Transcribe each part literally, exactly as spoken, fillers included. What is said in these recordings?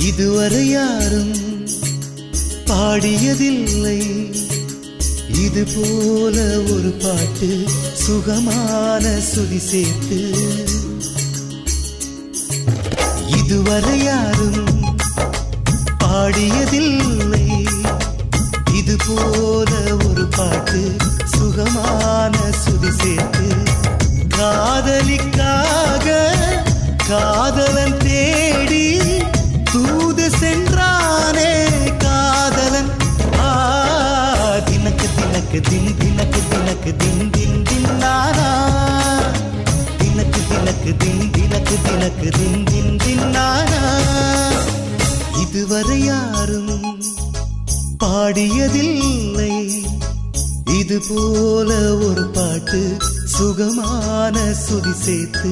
இதுவரை யாரும் பாடியதில்லை இது போல ஒரு பாட்டு சுகமான சுதி சேர்த்து. இதுவரை யாரும் பாடியதில்லை இது போல ஒரு பாட்டு சுகமான சுதி சேர்த்து. காதலிக்காக காதலன் தேடி தூது சென்றானே காதலன். ஆ தினக்கு தினக்கு தின் தினக்கு தினக்கு தின் தின் தின்னானா தினக்கு தினக்கு தின் தினக்கு தினக்கு தின் தின் தின்னானா. இதுவரை யாரும் பாடியதில்லை இது போல ஒரு பாட்டு சுகமான சுதி சேர்த்து.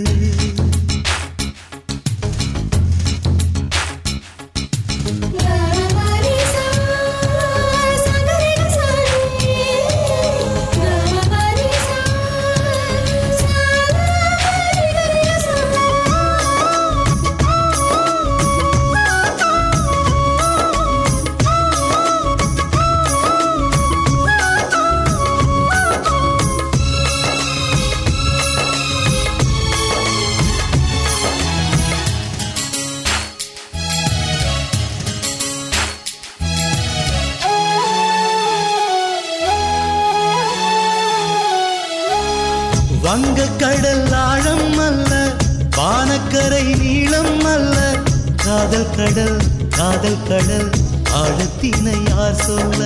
வங்கக்கடல் ஆழம் அல்ல வானக்கரை நீளம் அல்ல காதல் கடல் காதல் கடல் ஆழத்தினை யார் சொல்ல.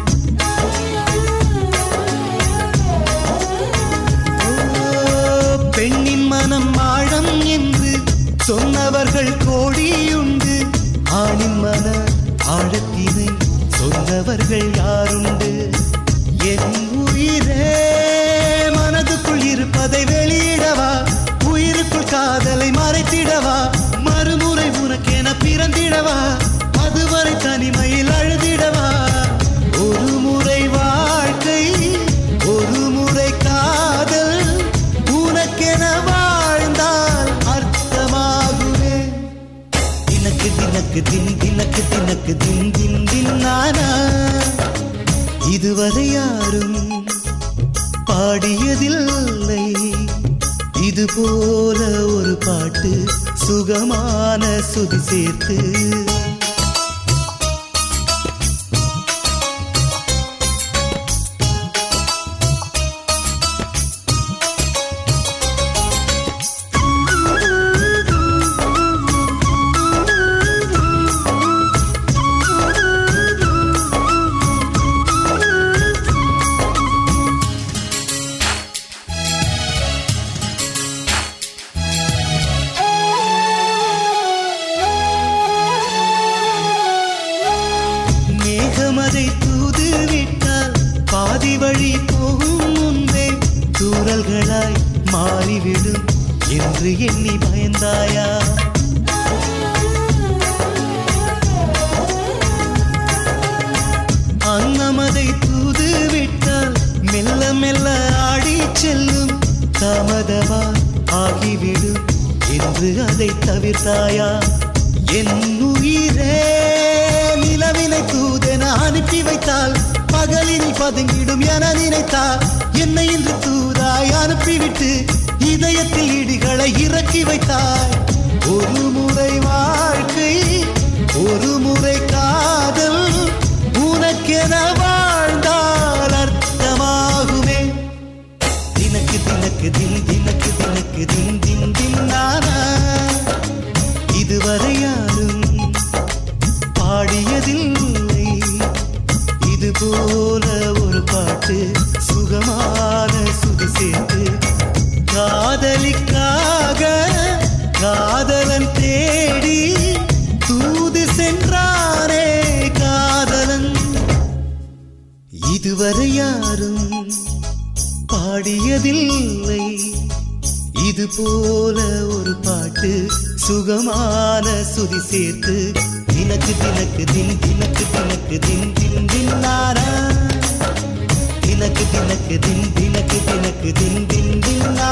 பெண்ணின் மனம் ஆழம் என்று சொன்னவர்கள் கோடியுண்டு ஆணின் மன ஆழத்தினை சொன்னவர்கள் யாருண்டு. என் உயிரே மனதுக்குள் இருப்பதை வெளியிடவா உயிருக்குள் காதலை மறைத்திடவா மறுமுறை உனக்கென பிறந்திடவா அதுவரை தனிமையில் அழுதிடவா. ஒரு முறை வாழ்க்கை ஒரு முறை காதல் உனக்கென வாழ்ந்தால் அர்த்தமாகுமே. தினக்கு தினக்கு தின் தினக்கு தினக்கு தின் தின் தின்னானா. இதுவரை யாரும் பாடியதில்லை இது போல ஒரு பாட்டு சுகமான சுதி சேர்த்து. அதை தூது விட்டால் பாதி வழி போகும் முன்பே தூறல்களாய் மாறிவிடும் என்று எண்ணி பயந்தாயா. அன்னமதை தூது விட்டால் மெல்ல மெல்ல ஆடி செல்லும் தாமதமா ஆகிவிடும் என்று அதை தவிர்த்தாயா. என் உயிரே நிலவினை தூதென அனுப்பி வைத்தால் பகலில் பதுங்கிடும் என நினைத்தால் என்னை இன்று தூதாய் அனுப்பிவிட்டு இதயத்தில் இடிகளை இறக்கி வைத்தாய். ஒரு முறை வாழ்க்கை ஒரு முறை காதல் உனக்கென வாழ்ந்தால் அர்த்தமாகுமே. தினக்கு தினக்கு தின் தினக்கு தினக்கு தின் தின் தின்னானா. இதுவரை யாரும் பாடியதில்லை இது போல ஒரு பாட்டு சுகமான சுதி சேர்த்து. காதலிக்காக காதலன் தேடி தூது சென்றானே காதலன். இதுவரை யாரும் பாடியதில்லை இது போல ஒரு பாட்டு சுகமான சுதி சேர்த்து. தினக்கு தினக்கு தின் தினக்கு தினக்கு தின் தின் தின்னாரா தினக்கு தினக்கு தின் தினக்கு தினக்கு தின் தின் தின்னா.